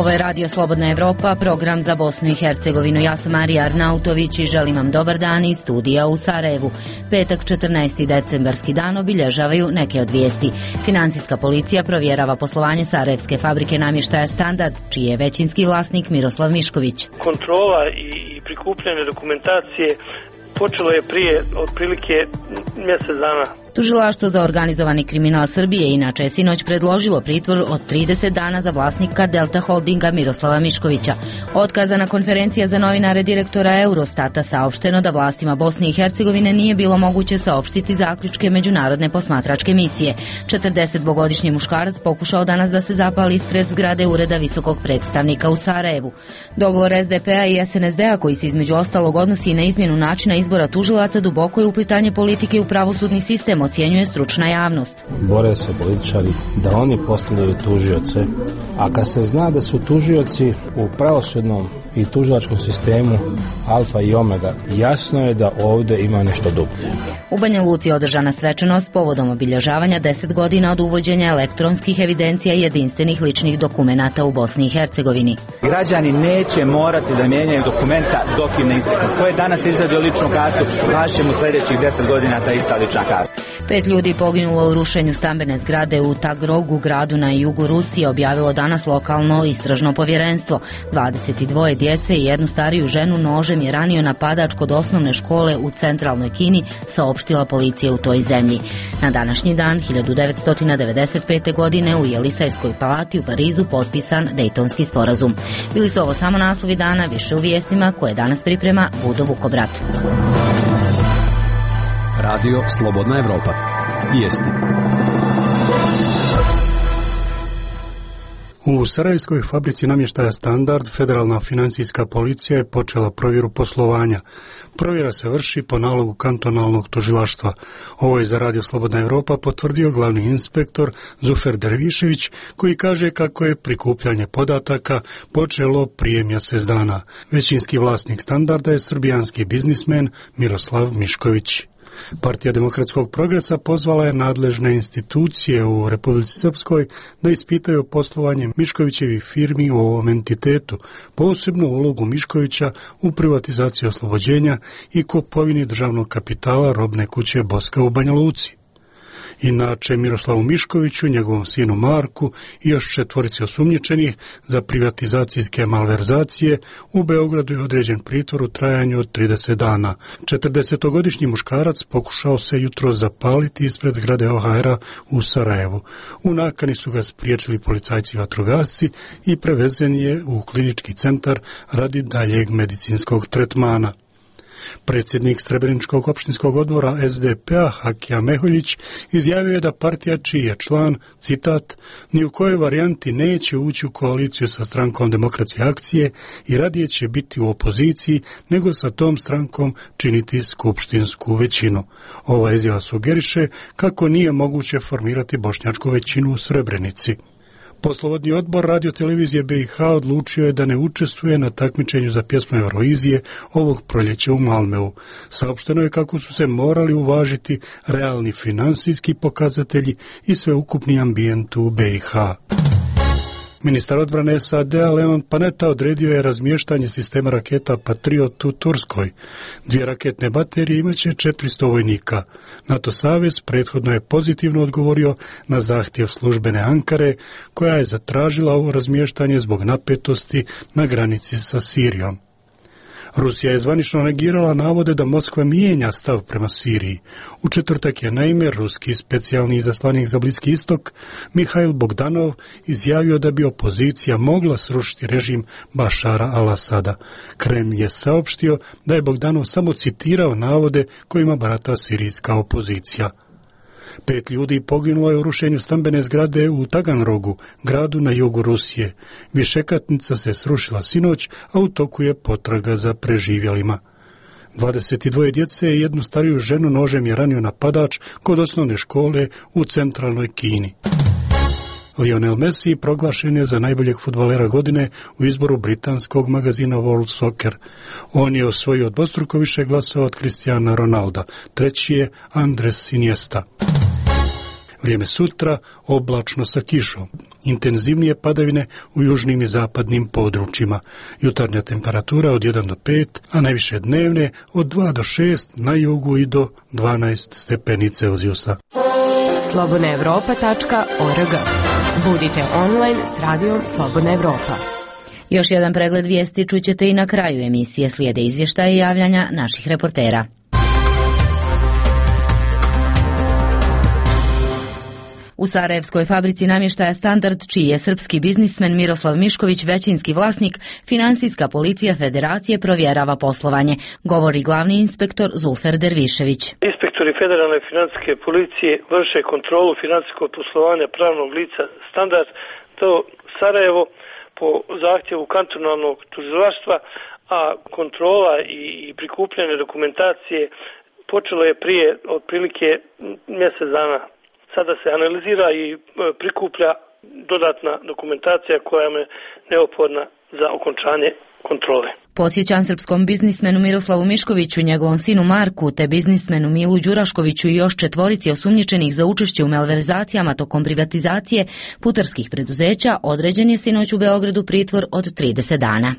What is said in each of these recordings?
Ovo je Radio Slobodna Evropa, program za Bosnu i Hercegovinu. Ja sam Marija Arnautović i želim vam dobar dan iz studija u Sarajevu. Petak 14. decembarski dan obilježavaju neke od vijesti. Finansijska policija provjerava poslovanje sarajevske fabrike namještaja Standard, čiji je većinski vlasnik Miroslav Mišković. Kontrola i prikupljanje dokumentacije počelo je prije otprilike mjesec dana. Tužilaštvo za organizovani kriminal Srbije inače je sinoć predložilo pritvor od 30 dana za vlasnika Delta Holdinga Miroslava Miškovića. Otkazana konferencija za novinare direktora Eurostata saopšteno da vlastima Bosne i Hercegovine nije bilo moguće saopštiti zaključke međunarodne posmatračke misije. 42-godišnji muškarac pokušao danas da se zapali ispred zgrade ureda visokog predstavnika u Sarajevu. Dogovor SDP-a i SNSD-a, koji se između ostalog odnosi i na izmjenu načina izbora tužilaca, duboko je uplitanje politike u pravosudni sistem, ocjenjuje stručna javnost. Bore se političari da oni postavljaju tužioce, a kad se zna da su tužioci u pravosudnom i tužilačkom sistemu alfa i omega, jasno je da ovdje ima nešto dublje. U Banja Luci je održana svečanost povodom obilježavanja 10 godina od uvođenja elektronskih evidencija i jedinstvenih ličnih dokumenata u Bosni i Hercegovini. Građani neće morati da mijenjaju dokumenta dok im ne isteknu. Ko je danas izradio ličnu kartu, važće mu sljedećih 10 godina ta ista lična karta. 5 ljudi poginulo u rušenju stambene zgrade u Tagrogu, gradu na jugu Rusije, objavilo danas lokalno istražno povjerenstvo. 22 djece i jednu stariju ženu nožem je ranio napadač kod osnovne škole u centralnoj Kini, saopštila policija u toj zemlji. Na današnji dan 1995. godine u Jelisajskoj palati u Parizu potpisan Dejtonski sporazum. Bili su ovo samo naslovi dana, više u vijestima koje danas priprema Budo Vukobrat. Radio Slobodna Evropa. Vijesti. U sarajevskoj fabrici namještaja Standard federalna financijska policija je počela provjeru poslovanja. Provjera se vrši po nalogu kantonalnog tužilaštva. Ovo je za Radio Slobodna Evropa potvrdio glavni inspektor Zufer Dervišević, koji kaže kako je prikupljanje podataka počelo prije mjesec dana. Većinski vlasnik Standarda je srbijanski biznismen Miroslav Mišković. Partija demokratskog progresa pozvala je nadležne institucije u Republici Srpskoj da ispitaju poslovanje Miškovićevih firmi u ovom entitetu, posebno ulogu Miškovića u privatizaciji oslobođenja i kupovini državnog kapitala robne kuće Boska u Banja Luci. Inače, Miroslavu Miškoviću, njegovom sinu Marku i još 4 osumnjičenih za privatizacijske malverzacije u Beogradu je određen pritvor u trajanju od 30 dana. 40-godišnji muškarac pokušao se jutro zapaliti ispred zgrade OHR-a u Sarajevu. U nakani su ga spriječili policajci vatrogasci i prevezen je u klinički centar radi daljeg medicinskog tretmana. Predsjednik Srebreničkog opštinskog odbora SDP-a Hakija Meholjić izjavio je da partija čiji je član, citat, ni u kojoj varijanti neće ući u koaliciju sa strankom Demokratske akcije i radije će biti u opoziciji nego sa tom strankom činiti skupštinsku većinu. Ova izjava sugeriše kako nije moguće formirati bošnjačku većinu u Srebrenici. Poslovodni odbor radiotelevizije BiH odlučio je da ne učestvuje na takmičenju za pjesmu Eurovizije ovog proljeća u Malmeu. Saopšteno je kako su se morali uvažiti realni finansijski pokazatelji i sveukupni ambijent u BiH. Ministar odbrane SAD-a Leon Panetta odredio je razmještanje sistema raketa Patriot u Turskoj. 2 raketne baterije imaće 400 vojnika. NATO savez prethodno je pozitivno odgovorio na zahtjev službene Ankare, koja je zatražila ovo razmještanje zbog napetosti na granici sa Sirijom. Rusija je zvanično negirala navode da Moskva mijenja stav prema Siriji. U četvrtak je naime ruski specijalni izaslanik za Bliski istok Mihail Bogdanov izjavio da bi opozicija mogla srušiti režim Bašara al-Asada. Kremlj je saopštio da je Bogdanov samo citirao navode kojima barata sirijska opozicija. 5 ljudi poginulo je u rušenju stambene zgrade u Taganrogu, gradu na jugu Rusije. Višekatnica se srušila sinoć, a u toku je potraga za preživjelima. 22 djece i jednu stariju ženu nožem je ranio napadač kod osnovne škole u centralnoj Kini. Lionel Messi proglašen je za najboljeg fudbalera godine u izboru britanskog magazina World Soccer. On je osvojio dvostruko više glasova od Cristiana Ronalda. Treći je Andres Iniesta. Vrijeme sutra oblačno sa kišom. Intenzivnije padavine u južnim i zapadnim područjima. Jutarnja temperatura od 1 do 5, a najviše dnevne od 2 do 6, na jugu i do 12 stepeni Celzijusa. slobodnaevropa.org. Budite online s radijom Slobodna Evropa. Još jedan pregled vijesti čućete i na kraju emisije. Slijede izvještaje i javljanja naših reportera. U sarajevskoj fabrici namještaja Standard, čiji je srpski biznismen Miroslav Mišković većinski vlasnik, Finansijska policija Federacije provjerava poslovanje, govori glavni inspektor Zulfer Dervišević. Inspektori Federalne financijske policije vrše kontrolu financijskog poslovanja pravnog lica Standard, to Sarajevo, po zahtjevu kantonalnog tužilaštva, a kontrola i prikupljanje dokumentacije počelo je prije otprilike mjesec dana. Sada se analizira i prikuplja dodatna dokumentacija koja je neophodna za okončanje kontrole. Podsjećam srpskom biznismenu Miroslavu Miškoviću, njegovom sinu Marku, te biznismenu Milu Đuraškoviću i još 4 osumnjičenih za učešće u malverzacijama tokom privatizacije putarskih preduzeća, određen je sinoć u Beogradu pritvor od 30 dana.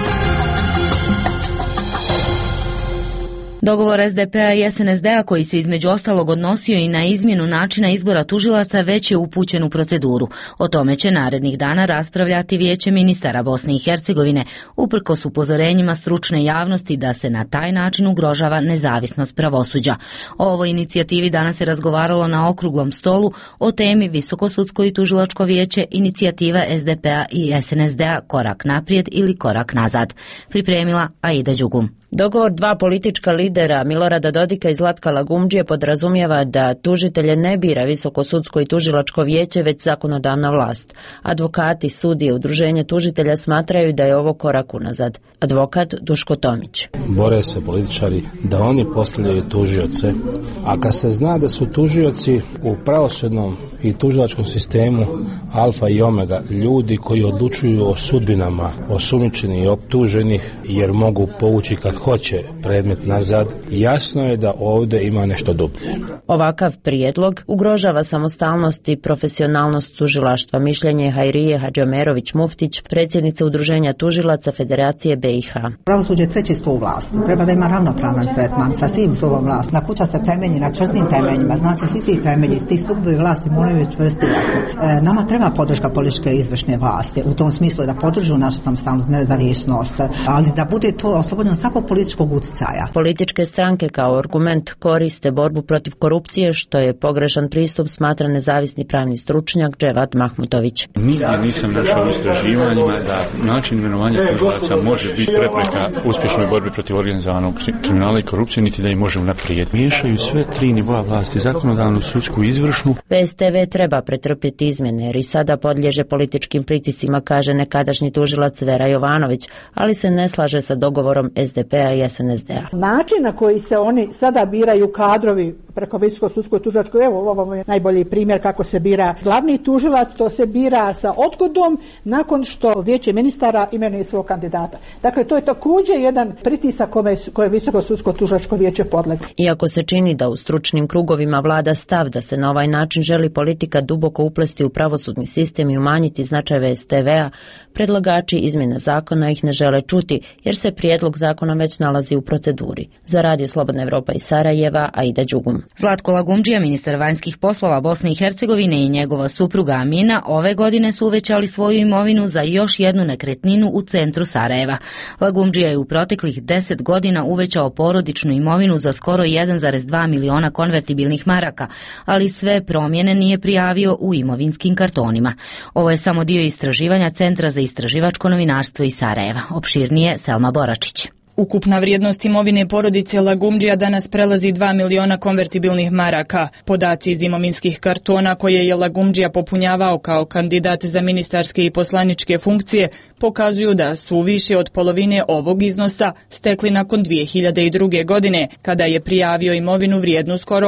Dogovor SDP-a i SNSD-a, koji se između ostalog odnosio i na izmjenu načina izbora tužilaca, već je upućen u proceduru. O tome će narednih dana raspravljati Vijeće ministara Bosne i Hercegovine, uprkos upozorenjima stručne javnosti da se na taj način ugrožava nezavisnost pravosuđa. O ovoj inicijativi danas se razgovaralo na okruglom stolu o temi Visokosudsko i tužilačko vijeće, inicijativa SDP-a i SNSD-a korak naprijed ili korak nazad. Pripremila Aida Đugum. Dogovor dva politička lidera, Milorada Dodika i Zlatka Lagumdžije, podrazumijeva da tužitelje ne bira Visokosudsko i tužilačko vijeće, već zakonodavna vlast. Advokati, sudije, udruženje tužitelja smatraju da je ovo korak unazad. Advokat Duško Tomić. Bore se političari da oni postavljaju tužioce, a kad se zna da su tužioci u pravosudnom i tužilačkom sistemu alfa i omega, ljudi koji odlučuju o sudbinama osumnjičenih i optuženih, jer mogu povući kad hoće predmet nazad, jasno je da ovdje ima nešto dublje. Ovakav prijedlog ugrožava samostalnost i profesionalnost tužilaštva, mišljenje Hajrije Hadžiomerović-Muftić, predsjednice Udruženja tužilaca Federacije BiH. Pravosuđe je treći stup vlasti. Treba da ima ravnopravan tretman sa svim stupom vlasti. Na kuća se temelji na čvrstim temeljima. Zna se svi ti temelji, ti stupovi vlasti moraju biti čvrsti. Nama treba podrška političke izvršne vlasti. U tom smislu da podržu našu samostalnost, nezavisnost, ali da bude to oslobodeno svakog političkog utjecaja. Političke stranke kao argument koriste borbu protiv korupcije, što je pogrešan pristup, smatra nezavisni pravni stručnjak Dževad Mahmutović. Nigdje nisam našao u istraživanjima da način imenovanja tužilaca može biti prepreka uspješnoj borbi protiv organizovanog kriminala i korupcije, niti da ih može unaprijed. Miješaju sve tri nivoa vlasti, zakonodavnu, sudsku i izvršnu. VSTV treba pretrpjeti izmjene jer i sada podliježe političkim pritiscima, kaže nekadašnji tužilac Vera Jovanović, ali se ne slaže sa dogovorom SDP-a i SNSD-a. Način na koji se oni sada biraju kadrovi preko Visokosudskog tužilačkog, evo ovo je najbolji primjer kako se bira glavni tužilac, to se bira sa odgodom nakon što Vijeće ministara imenuje svog kandidata. Dakle, to je također jedan pritisak koje Visokosudsko tužilačko vijeće podlegne. Iako se čini da u stručnim krugovima vlada stav da se na ovaj način želi politika duboko uplesti u pravosudni sistem i umanjiti značaj VSTV-a, predlagači izmjena zakona ih ne žele čuti, jer se prijedlog zakona već nalazi u proceduri. Za Radio Slobodna Evropa iz Sarajeva, Aida Đugum. Zlatko Lagumdžija, ministar vanjskih poslova Bosne i Hercegovine, i njegova supruga Amina ove godine su uvećali svoju imovinu za još jednu nekretninu u centru Sarajeva. Lagumdžija je u proteklih 10 godina uvećao porodičnu imovinu za skoro 1,2 miliona konvertibilnih maraka, ali sve promjene nije prijavio u imovinskim kartonima. Ovo je samo dio istraživanja Centra za istraživačko novinarstvo iz Sarajeva. Opširnije Selma Boračić. Ukupna vrijednost imovine porodice Lagumdžija danas prelazi 2 miliona konvertibilnih maraka. Podaci iz imovinskih kartona koje je Lagumdžija popunjavao kao kandidat za ministarske i poslaničke funkcije pokazuju da su više od polovine ovog iznosa stekli nakon 2002. godine, kada je prijavio imovinu vrijednu skoro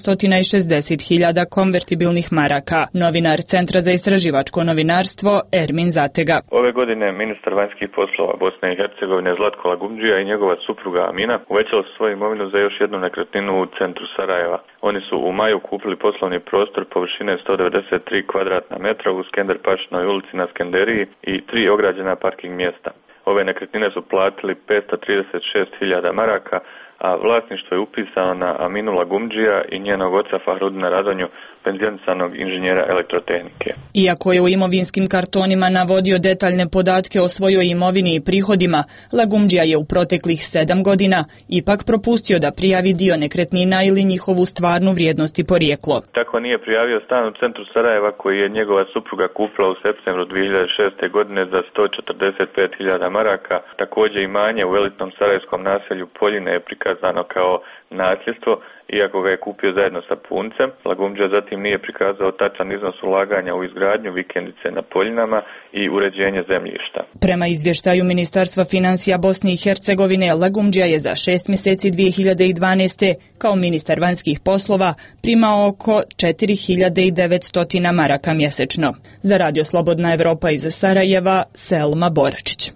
860.000 konvertibilnih maraka. Novinar Centra za istraživačko novinarstvo Ermin Zatega. Ove godine ministar vanjskih poslova Bosne i Hercegovine Zlatko Lagumdžija Gumdžija i njegova supruga Amina uvećali su svoju imovinu za još jednu nekretninu u centru Sarajeva. Oni su u maju kupili poslovni prostor površine 193 kvadratna metra u Skender-Pašinoj ulici na Skenderiji i 3 ograđena parking mjesta. Ove nekretnine su platili 536.000 maraka, a vlasništvo je upisano na Aminula Gumdžija i njenog oca Fahrudina Radonju, penzionisanog inženjera elektrotehnike. Iako je u imovinskim kartonima navodio detaljne podatke o svojoj imovini i prihodima, Lagumdžija je u proteklih 7 godina ipak propustio da prijavi dio nekretnina ili njihovu stvarnu vrijednost i porijeklo. Tako nije prijavio stan u centru Sarajeva koji je njegova supruga kupila u septembru 2006. godine za 145.000 maraka. Također imanje u elitnom sarajevskom naselju Poljine je prikazano kao nasljedstvo, iako ga je kupio zajedno sa puncem. Lagumdžija zatim nije prikazao tačan iznos ulaganja u izgradnju vikendice na Poljinama i uređenje zemljišta. Prema izvještaju Ministarstva financija Bosne i Hercegovine, Lagumdžija je za 6 mjeseci 2012. kao ministar vanjskih poslova primao oko 4.900 maraka mjesečno. Za Radio Slobodna Evropa iz Sarajeva, Selma Boračić.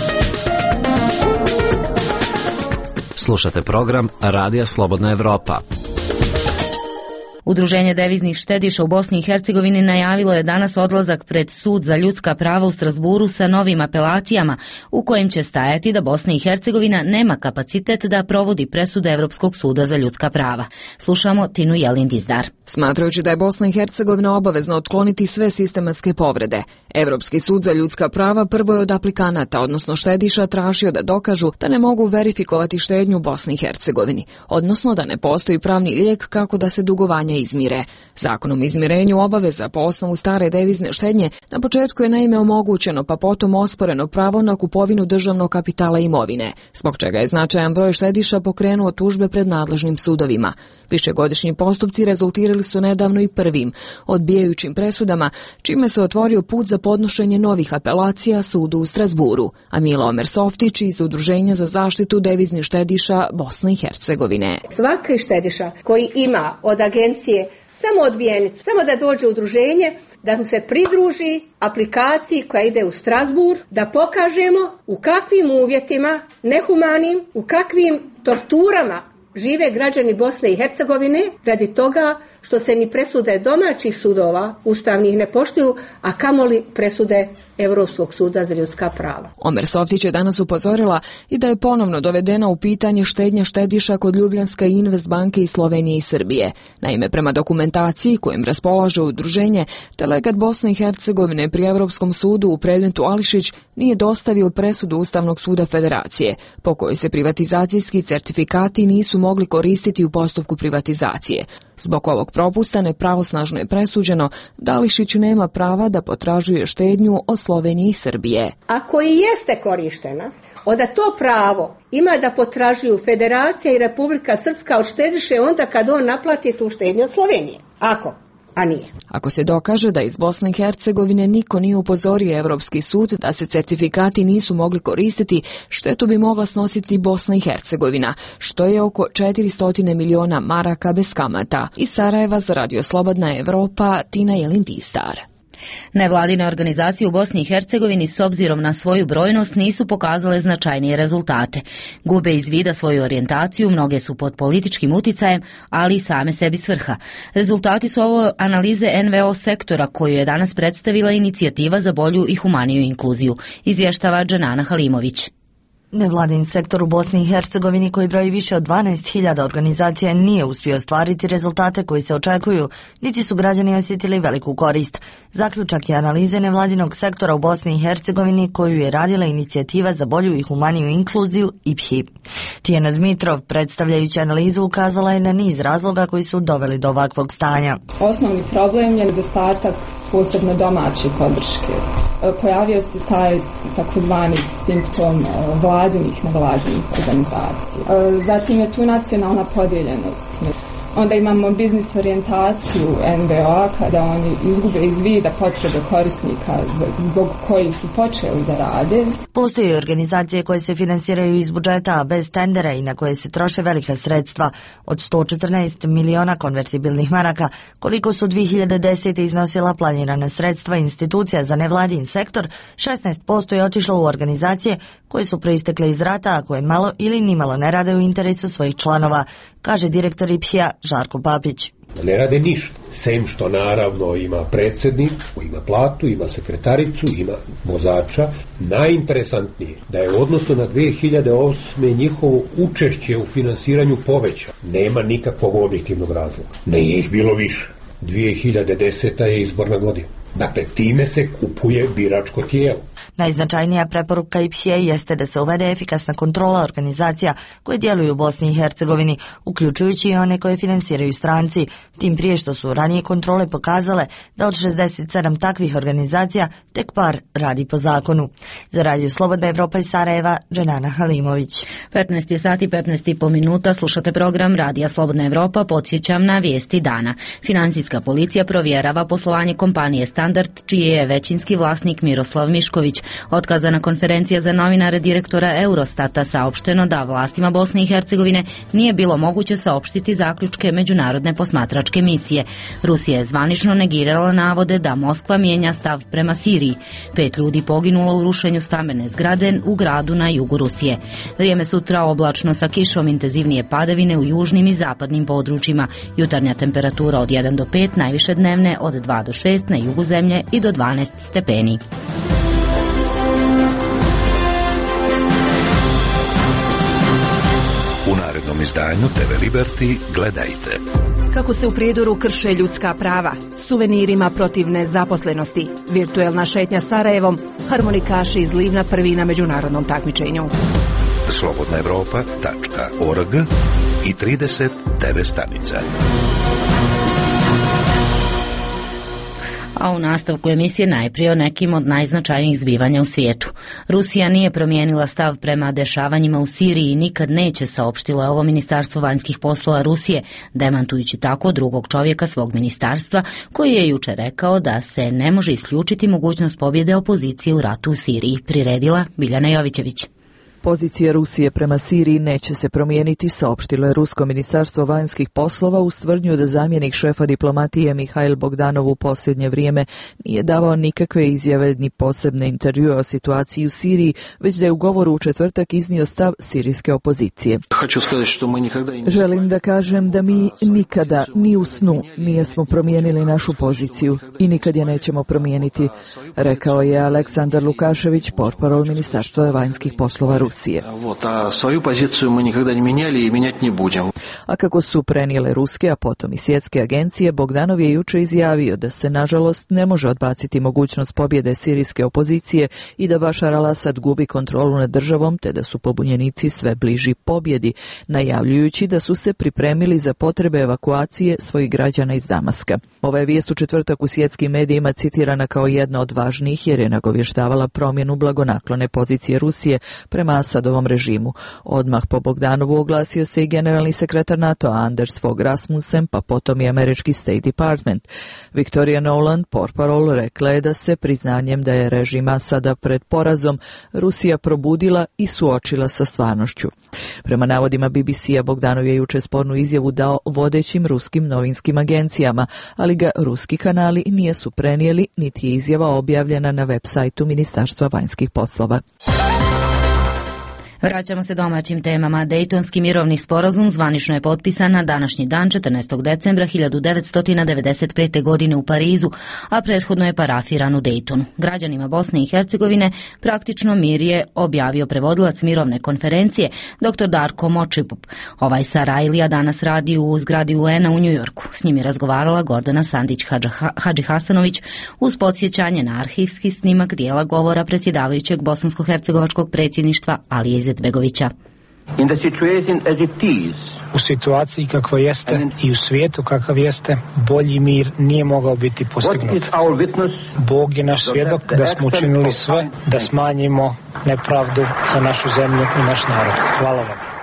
Slušate program Radija Slobodna Evropa. Udruženje deviznih štediša u Bosni i Hercegovini najavilo je danas odlazak pred Sud za ljudska prava u Strasburu sa novim apelacijama u kojim će stajati da Bosna i Hercegovina nema kapacitet da provodi presude Evropskog suda za ljudska prava. Slušamo Tinu Jelin-Dizdar. Smatrajući da je Bosna i Hercegovina obavezna otkloniti sve sistematske povrede, Evropski sud za ljudska prava prvo je od aplikanata, odnosno štediša, tražio da dokažu da ne mogu verifikovati štednju u Bosni i Hercegovini, odnosno da ne postoji pravni lijek kako da se dugovanja izmire. Zakonom o izmirenju obaveza po osnovu stare devizne štednje na početku je naime omogućeno, pa potom osporeno pravo na kupovinu državnog kapitala i imovine, zbog čega je značajan broj štediša pokrenuo tužbe pred nadležnim sudovima. Višegodišnji postupci rezultirali su nedavno i prvim, odbijajućim presudama, čime se otvorio put za podnošenje novih apelacija sudu u Strasburu. A Mila Omer-Softić iz Udruženja za zaštitu deviznih štediša Bosne i Hercegovine. Svaki štediša koji ima od agencije samo odbijenicu, samo da dođe u udruženje, da mu se pridruži aplikaciji koja ide u Strasbourg, da pokažemo u kakvim uvjetima, nehumanim, u kakvim torturama žive građani Bosne i Hercegovine radi toga što se ni presude domaćih sudova ustavnih ne poštuju, a kamoli presude Europskog suda za ljudska prava. Omer-Softić je danas upozorila i da je ponovno dovedena u pitanje štednja štediša kod Ljubljanska i Invest banke iz Slovenije i Srbije. Naime, prema dokumentaciji kojim raspolaže udruženje, delegat Bosne i Hercegovine pri Europskom sudu u predmetu Ališić nije dostavio presudu Ustavnog suda Federacije, po kojoj se privatizacijski certifikati nisu mogli koristiti u postupku privatizacije. Zbog ovog propusta nepravosnažno je presuđeno da Ališić nema prava da potražuje štednju od Slovenije i Srbije. Ako i jeste korištena, onda to pravo ima da potražuju Federacija i Republika Srpska od štediše onda kad on naplati tu štednju od Slovenije. A nije. Ako se dokaže da iz Bosne i Hercegovine niko nije upozorio Evropski sud da se certifikati nisu mogli koristiti, štetu bi mogla snositi Bosna i Hercegovina, što je oko 400 miliona maraka bez kamata. Iz Sarajeva za Radio Slobodna Evropa, Tina Jelin-Dizdar. Nevladine organizacije u Bosni i Hercegovini s obzirom na svoju brojnost nisu pokazale značajnije rezultate. Gube iz vida svoju orijentaciju, mnoge su pod političkim uticajem, ali i same sebi svrha. Rezultati su ovo analize NVO sektora koju je danas predstavila Inicijativa za bolju i humaniju inkluziju, izvještava Džanana Halimović. Nevladin sektor u Bosni i Hercegovini koji broji više od 12.000 organizacija nije uspio ostvariti rezultate koji se očekuju, niti su građani osjetili veliku korist. Zaključak je analize nevladinog sektora u Bosni i Hercegovini koju je radila Inicijativa za bolju i humaniju inkluziju IPHI. Tijena Dmitrov, predstavljajući analizu, ukazala je na niz razloga koji su doveli do ovakvog stanja. Osnovni problem je nedostatak posebno domaće podrške. Pojavio se taj takozvani simptom vladinih nevladinih organizacija. Zatim je tu nacionalna podijeljenost. Onda imamo biznis orijentaciju NVO-a kada oni izgube iz vida potrebe korisnika zbog kojih su počeli da rade. Postoje organizacije koje se finansiraju iz budžeta, a bez tendera i na koje se troše velika sredstva od 114 miliona konvertibilnih maraka, koliko su 2010. iznosila planirana sredstva institucija za nevladin sektor, 16% je otišlo u organizacije koje su proistekle iz rata, a koje malo ili nimalo ne rade u interesu svojih članova, kaže direktor IPH-a Žarko Papić. Ne rade ništa, sem što naravno ima predsjednik, ima platu, ima sekretaricu, ima vozača. Najinteresantnije da je u odnosu na 2008. njihovo učešće u finansiranju poveća. Nema nikakvog objektivnog razloga. Nije ih bilo više. 2010. je izborna godina. Dakle, time se kupuje biračko tijelo. Najznačajnija preporuka IPH-a jeste da se uvede efikasna kontrola organizacija koje djeluju u Bosni i Hercegovini, uključujući i one koje finansiraju stranci, tim prije što su ranije kontrole pokazale da od 67 takvih organizacija tek par radi po zakonu. Za Radio Slobodna Evropa iz Sarajeva, Dženana Halimović. 15 je sati 15,5 minuta, slušate program Radija Slobodna Evropa, podsjećam na vijesti dana. Finansijska policija provjerava poslovanje kompanije Standard, čiji je većinski vlasnik Miroslav Mišković. Otkazana konferencija za novinare direktora Eurostata saopšteno da vlastima Bosne i Hercegovine nije bilo moguće saopštiti zaključke međunarodne posmatračke misije. Rusija je zvanično negirala navode da Moskva mijenja stav prema Siriji. 5 ljudi poginulo u rušenju stambene zgrade u gradu na jugu Rusije. Vrijeme sutra oblačno sa kišom, intenzivnije padavine u južnim i zapadnim područjima. Jutarnja temperatura od 1 do 5, najviše dnevne od 2 do 6 na jugu zemlje i do 12 stepeni. U narednom izdanju TV Liberty gledajte. Kako se u Prijedoru krše ljudska prava, suvenirima protiv nezaposlenosti, virtuelna šetnja Sarajevom, harmonikaši iz Livna prvi na međunarodnom takmičenju. slobodnaevropa.org i 30 TV stanica. A u nastavku emisije najprije o nekim od najznačajnijih zbivanja u svijetu. Rusija nije promijenila stav prema dešavanjima u Siriji i nikad neće, saopštilo je ovo Ministarstvo vanjskih poslova Rusije, demantujući tako drugog čovjeka svog ministarstva, koji je jučer rekao da se ne može isključiti mogućnost pobjede opozicije u ratu u Siriji, priredila Biljana Jovićević. Pozicija Rusije prema Siriji neće se promijeniti, saopštilo je Rusko ministarstvo vanjskih poslova uz tvrdnju da zamjenik šefa diplomatije Mihail Bogdanov u posljednje vrijeme nije davao nikakve izjave ni posebne intervjue o situaciji u Siriji, već da je u govoru u četvrtak iznio stav sirijske opozicije. Želim da kažem da mi nikada, ni u snu, nijesmo promijenili našu poziciju i nikad je nećemo promijeniti, rekao je Aleksandar Lukašević, portparol ministarstva vanjskih poslova Rusije. A kako su prenijele ruske, a potom i svjetske agencije, Bogdanov je jučer izjavio da se nažalost ne može odbaciti mogućnost pobjede sirijske opozicije i da Bašar al-Asad gubi kontrolu nad državom, te da su pobunjenici sve bliži pobjedi, najavljujući da su se pripremili za potrebe evakuacije svojih građana iz Damaska. Ova je vijest u četvrtak u svjetskim medijima citirana kao jedna od važnijih jer je nagovještavala promjenu blagonaklone pozicije Rusije prema Asadovom režimu. Odmah po Bogdanovu oglasio se i generalni sekretar NATO Anders Fogh Rasmussen, pa potom i američki State Department. Victoria Nuland, portparol, rekla je da se priznanjem da je režim Asada pred porazom Rusija probudila i suočila sa stvarnošću. Prema navodima BBC-a, Bogdanov je jučer spornu izjavu dao vodećim ruskim novinskim agencijama, ali ga ruski kanali nisu prenijeli, niti je izjava objavljena na web sajtu Ministarstva vanjskih poslova. Vraćamo se domaćim temama. Dejtonski mirovni sporazum zvanično je potpisan na današnji dan 14. decembra 1995. godine u Parizu, a prethodno je parafiran u Dejtonu. Građanima Bosne i Hercegovine praktično mir je objavio prevodilac mirovne konferencije dr. Darko Močipup. Ovaj Sarajlija danas radi u zgradi UN-a u Njujorku. S njim je razgovarala Gordana Sandić-Hadžihasanović uz podsjećanje na arhivski snimak dijela govora predsjedavajućeg bosansko-hercegovačkog predsjedništva Alije Izetbegovića. U situaciji kakva jeste i u svijetu kakav jeste, bolji mir nije mogao biti postignut. Bog je naš svjedok da smo učinili sve da smanjimo nepravdu za našu zemlju i naš narod. Hvala vam.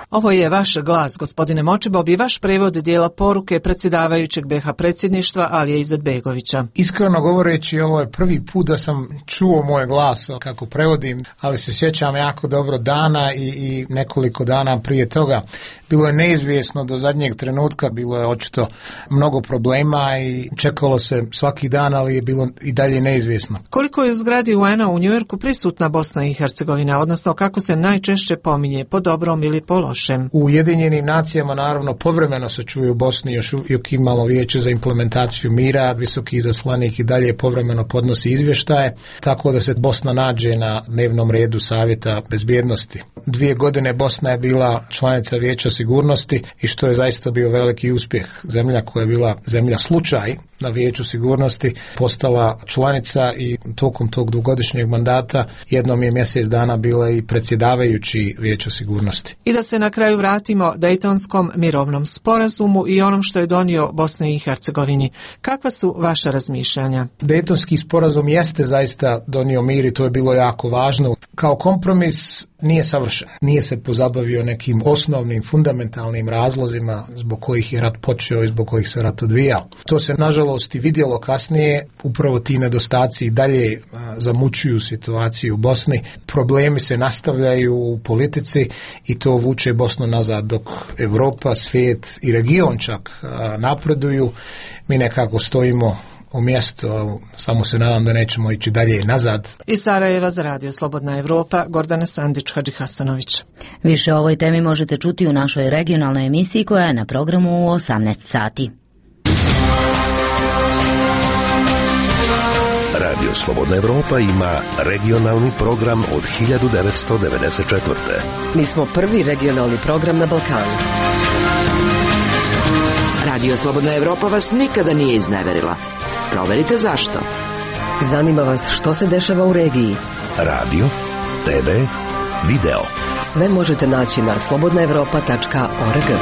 Ovo je vaš glas, gospodine Močibob, i vaš prevod dijela poruke predsjedavajućeg BiH predsjedništva Alije Izetbegovića. Iskreno govoreći, ovo je prvi put da sam čuo moj glas kako prevodim, ali se sjećam jako dobro dana i nekoliko dana prije toga. Bilo je neizvjesno do zadnjeg trenutka, bilo je očito mnogo problema i čekalo se svaki dan, ali je bilo i dalje neizvjesno. Koliko je u zgradi UN-a u Njujorku prisutna Bosna i Hercegovina, odnosno kako se najčešće pominje, po dobrom ili po lošem? U Ujedinjenim nacijama naravno povremeno se čuje u Bosni, još uvijek imamo vijeće za implementaciju mira, visoki izaslanik i dalje povremeno podnosi izvještaje, tako da se Bosna nađe na dnevnom redu Savjeta bezbjednosti. 2 godine Bosna je bila članica Vijeća sigurnosti i što je zaista bio veliki uspjeh. Zemlja koja je bila zemlja slučaj na Vijeću sigurnosti postala članica i tokom tog dvogodišnjeg mandata jednom je mjesec dana bila i predsjedavajući Vijeća sigurnosti. I da se na kraju vratimo Dejtonskom mirovnom sporazumu i onom što je donio Bosni i Hercegovini. Kakva su vaša razmišljanja? Dejtonski sporazum jeste zaista donio mir i to je bilo jako važno. Kao kompromis nije savršen. Nije se pozabavio nekim osnovnim, fundamentalnim razlozima zbog kojih je rat počeo i zbog kojih se rat odvijao. To se nažalost i vidjelo kasnije, upravo ti nedostaci dalje zamućuju situaciju u Bosni. Problemi se nastavljaju u politici i to vuče Bosnu nazad, dok Europa, svijet i region čak napreduju. Mi nekako stojimo u mjestu, samo se nadam da nećemo ići dalje nazad. Iz Sarajeva za Radio Slobodna Evropa, Gordana Sandić, Hadži Hasanović. Više o ovoj temi možete čuti u našoj regionalnoj emisiji koja je na programu u 18 sati. Radio Slobodna Evropa ima regionalni program od 1994. Mi smo prvi regionalni program na Balkanu. Radio Slobodna Evropa vas nikada nije izneverila. Proverite zašto. Zanima vas što se dešava u regiji. Radio, TV, video. Sve možete naći na slobodnaevropa.org.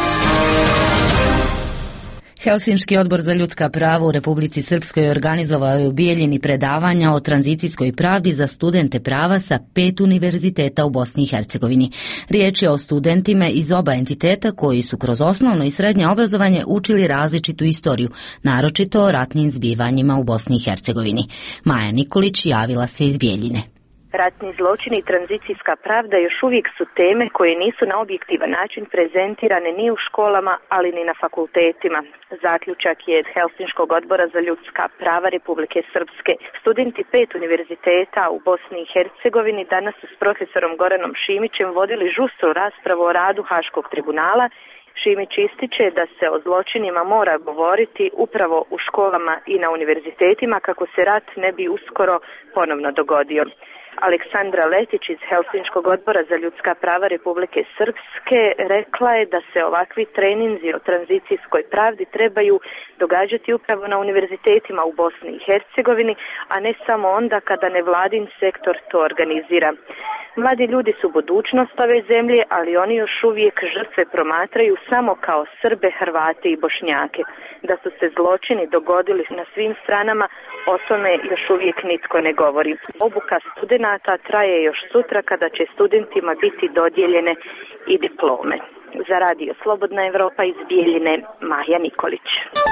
Helsinški odbor za ljudska prava u Republici Srpskoj organizovao je u Bijeljini predavanja o tranzicijskoj pravdi za studente prava sa 5 univerziteta u Bosni i Hercegovini. Riječ je o studentima iz oba entiteta koji su kroz osnovno i srednje obrazovanje učili različitu istoriju, naročito o ratnim zbivanjima u Bosni i Hercegovini. Maja Nikolić javila se iz Bijeljine. Ratni zločini i tranzicijska pravda još uvijek su teme koje nisu na objektivan način prezentirane ni u školama, ali ni na fakultetima. Zaključak je Helsinškog odbora za ljudska prava Republike Srpske. Studenti 5 univerziteta u Bosni i Hercegovini danas su s profesorom Goranom Šimićem vodili žustru raspravu o radu Haškog tribunala. Šimić ističe da se o zločinima mora govoriti upravo u školama i na univerzitetima kako se rat ne bi uskoro ponovno dogodio. Aleksandra Letić iz Helsinškog odbora za ljudska prava Republike Srpske rekla je da se ovakvi treninzi o tranzicijskoj pravdi trebaju događati upravo na univerzitetima u Bosni i Hercegovini, a ne samo onda kada nevladin sektor to organizira. Mladi ljudi su budućnost ove zemlje, ali oni još uvijek žrtve promatraju samo kao Srbe, Hrvate i Bošnjake. Da su se zločini dogodili na svim stranama, o tome još uvijek nitko ne govori. Obuka studenata traje još sutra kada će studentima biti dodijeljene i diplome. Za Radio Slobodna Evropa iz Bijeljine, Maja Nikolić.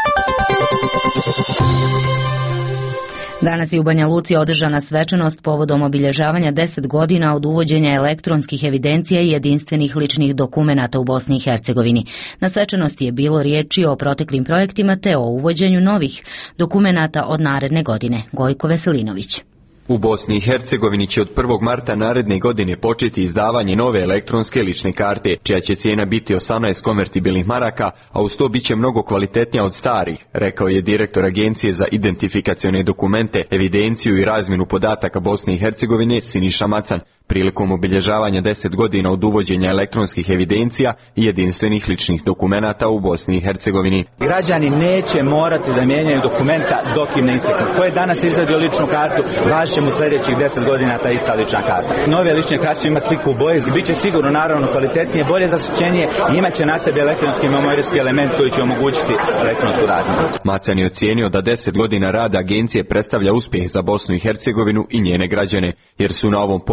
Danas je u Banja Luci održana svečanost povodom obilježavanja 10 godina od uvođenja elektronskih evidencija i jedinstvenih ličnih dokumenata u Bosni i Hercegovini. Na svečanosti je bilo riječi o proteklim projektima te o uvođenju novih dokumenata od naredne godine. Gojko Veselinović. U Bosni i Hercegovini će od 1. marta naredne godine početi izdavanje nove elektronske lične karte, čija će cijena biti 18 konvertibilnih maraka, a uz to bit će mnogo kvalitetnija od starih, rekao je direktor Agencije za identifikacione dokumente, evidenciju i razmjenu podataka Bosne i Hercegovine Siniša Macan, prilikom obilježavanja 10 godina od uvođenja elektronskih evidencija i jedinstvenih ličnih dokumenata u Bosni i Hercegovini. Građani neće morati da mijenjaju dokumenta dok im ne isteknu. Ko je danas izradio ličnu kartu, važit će mu sljedećih 10 godina ta ista lična karta. Nove lične karte će imati sliku u boji, bit će sigurno naravno kvalitetnije, bolje zaštićenije i imat će na sebi elektronski memorijski element koji će omogućiti elektronsku razmjenu. Macan je ocijenio da 10 godina rada agencije predstavlja uspjeh za Bosnu i Hercegovinu i njene građane, jer su na ovom polju postigli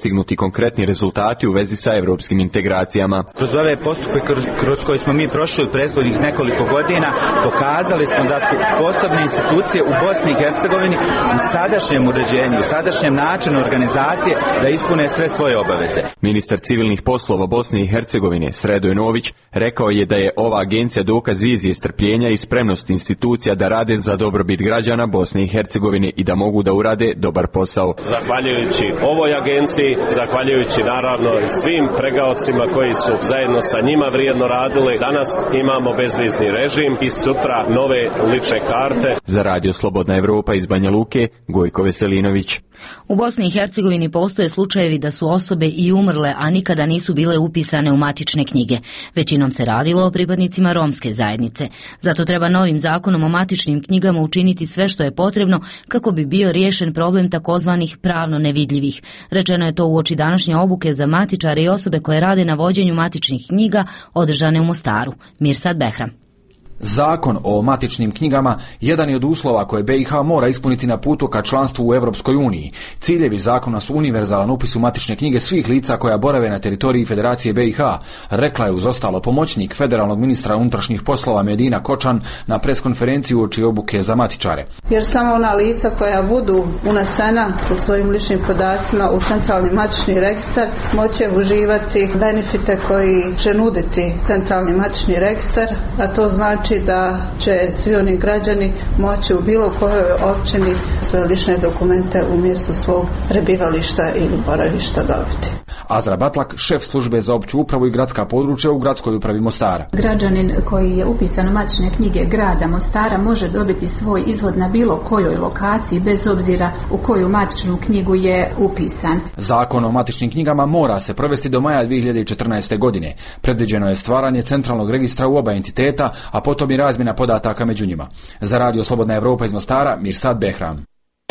postignuti konkretni rezultati u vezi sa evropskim integracijama. Kroz ove postupke kroz koje smo mi prošli u prethodnih nekoliko godina pokazali smo da su sposobne institucije u Bosni i Hercegovini u sadašnjem uređenju, u sadašnjem načinu organizacije da ispune sve svoje obaveze. Ministar civilnih poslova Bosne i Hercegovine Sredoje Nović rekao je da je ova agencija dokaz vizije strpljenja i spremnosti institucija da rade za dobrobit građana Bosne i Hercegovine i da mogu da urade dobar posao. Zahvaljujući ovoj agenciji, zahvaljujući naravno i svim pregaocima koji su zajedno sa njima vrijedno radili, danas imamo bezvizni režim i sutra nove lične karte. Za Radio Slobodna Evropa iz Banja Luke, Gojko Veselinović. U Bosni i Hercegovini postoje slučajevi da su osobe i umrle, a nikada nisu bile upisane u matične knjige. Većinom se radilo o pripadnicima romske zajednice. Zato treba novim zakonom o matičnim knjigama učiniti sve što je potrebno kako bi bio riješen problem takozvanih pravno nevidljivih. Rečeno je to uoči današnje obuke za matičare i osobe koje rade na vođenju matičnih knjiga održane u Mostaru. Mirsad Behram. Zakon o matičnim knjigama jedan je od uslova koje BiH mora ispuniti na putu ka članstvu u Europskoj uniji. Ciljevi zakona su univerzalan upis u matične knjige svih lica koja borave na teritoriji Federacije BiH, rekla je uz ostalo pomoćnik federalnog ministra unutrašnjih poslova Medina Kočan na preskonferenciji uoči obuke za matičare. Jer samo ona lica koja budu unesena sa svojim ličnim podacima u centralni matični registar moće uživati benefite koji će nuditi centralni matični registar, a to znači da će svi oni građani moći u bilo kojoj općini svoje lične dokumente umjesto svog prebivališta ili boravišta dobiti. Azra Batlak, šef službe za opću upravu i gradska područja u gradskoj upravi Mostara. Građanin koji je upisan u matične knjige grada Mostara može dobiti svoj izvod na bilo kojoj lokaciji bez obzira u koju matičnu knjigu je upisan. Zakon o matičnim knjigama mora se provesti do maja 2014. godine. Predviđeno je stvaranje centralnog registra u oba entiteta, a potom i razmjena podataka među njima. Za Radio Slobodna Evropa iz Mostara, Mirsad Behram.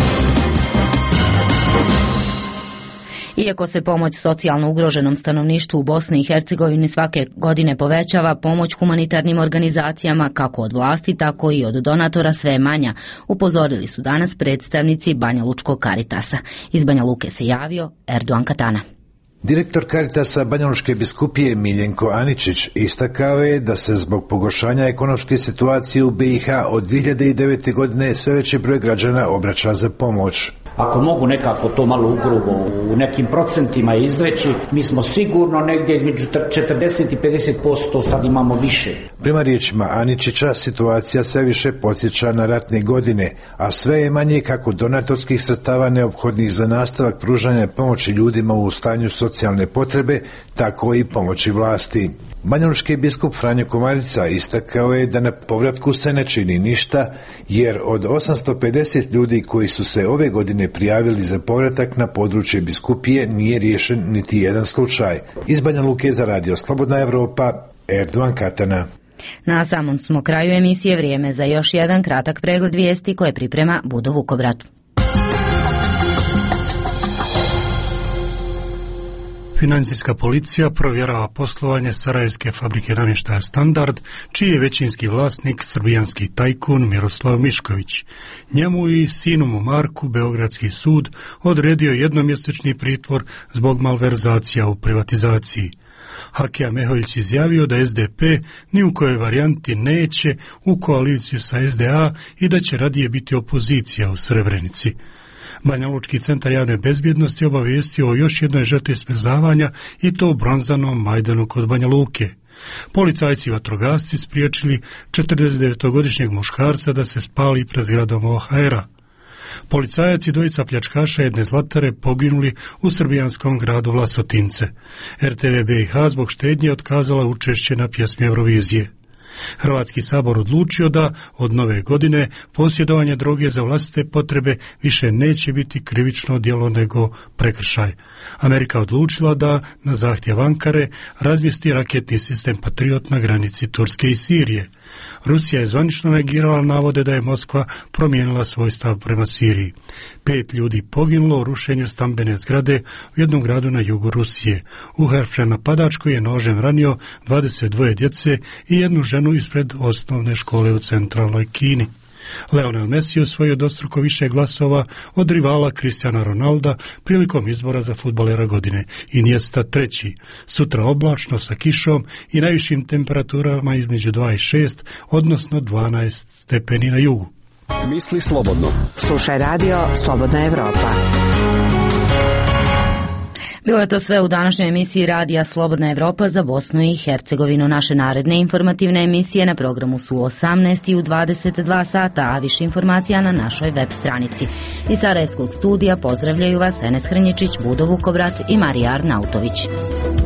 Iako se pomoć socijalno ugroženom stanovništvu u Bosni i Hercegovini svake godine povećava, pomoć humanitarnim organizacijama kako od vlasti, tako i od donatora sve je manja, upozorili su danas predstavnici Banja Lučkog Karitasa. Iz Banja Luke se javio Erdogan Katana. Direktor Karitasa Banjalučke biskupije Miljenko Aničić istakao je da se zbog pogoršanja ekonomske situacije u BiH od 2009. godine sve veći broj građana obraća za pomoć. Ako mogu nekako to malo ugrubo u nekim procentima izreći, mi smo sigurno negdje između 40 i 50% sad imamo više. Prema riječima Aničića, situacija sve više podsjeća na ratne godine, a sve je manje kako donatorskih sredstava neophodnih za nastavak pružanja pomoći ljudima u stanju socijalne potrebe, tako i pomoći vlasti. Banjalučki biskup Franjo Komarica istakao je da na povratku se ne čini ništa, jer od 850 ljudi koji su se ove godine prijavili za povratak na područje biskupije nije riješen niti jedan slučaj. Iz Banja Luke za Radio Slobodna Evropa, Erdogan Katana. Na samom smo kraju emisije, vrijeme za još jedan kratak pregled vijesti koje priprema Budo Vukobrat. Financijska policija provjerava poslovanje sarajevske fabrike namještaja Standard, čiji je većinski vlasnik srbijanski tajkun Miroslav Mišković. Njemu i sinu mu Marku beogradski sud odredio jednomjesečni pritvor zbog malverzacija u privatizaciji. Hakija Meholjić izjavio da SDP ni u kojoj varijanti neće u koaliciju sa SDA i da će radije biti opozicija u Srebrenici. Banja Lučki centar javne bezbjednosti obavijestio o još jednoj žrtvi smrzavanja i to u Bronzanom Majdanu kod Banja Luke. Policajci i vatrogasci spriječili 49-godišnjeg muškarca da se spali pred zgradom OHR-a. Policajac i dvojica pljačkaša jedne zlatare poginuli u srbijanskom gradu Vlasotince. RTV BiH zbog štednje otkazala učešće na pjesmi Eurovizije. Hrvatski sabor odlučio da od nove godine posjedovanje droge za vlastite potrebe više neće biti krivično djelo nego prekršaj. Amerika odlučila da na zahtjev Ankare razmjesti raketni sistem Patriot na granici Turske i Sirije. Rusija je zvanično negirala navode da je Moskva promijenila svoj stav prema Siriji. 5 ljudi poginulo u rušenju stambene zgrade u jednom gradu na jugu Rusije. Uhapšen napadač koji je nožem ranio 22 djece i jednu ženu ispred osnovne škole u centralnoj Kini. Lionel Messi osvojio dvostruko više glasova od rivala Cristiana Ronalda prilikom izbora za fudbalera godine. Iniesta treći. Sutra oblačno sa kišom i najvišim temperaturama između 2 i 6, odnosno 12 stepeni na jugu. Misli slobodno. Slušaj radio Slobodna Evropa. Bilo je to sve u današnjoj emisiji radija Slobodna Evropa za Bosnu i Hercegovinu. Naše naredne informativne emisije na programu su u 18 i u 22 sata, a više informacija na našoj web stranici. Iz Sarajevskog studija pozdravljaju vas Enes Hrnječić, Budo Vukovrat i Marija Arnautović.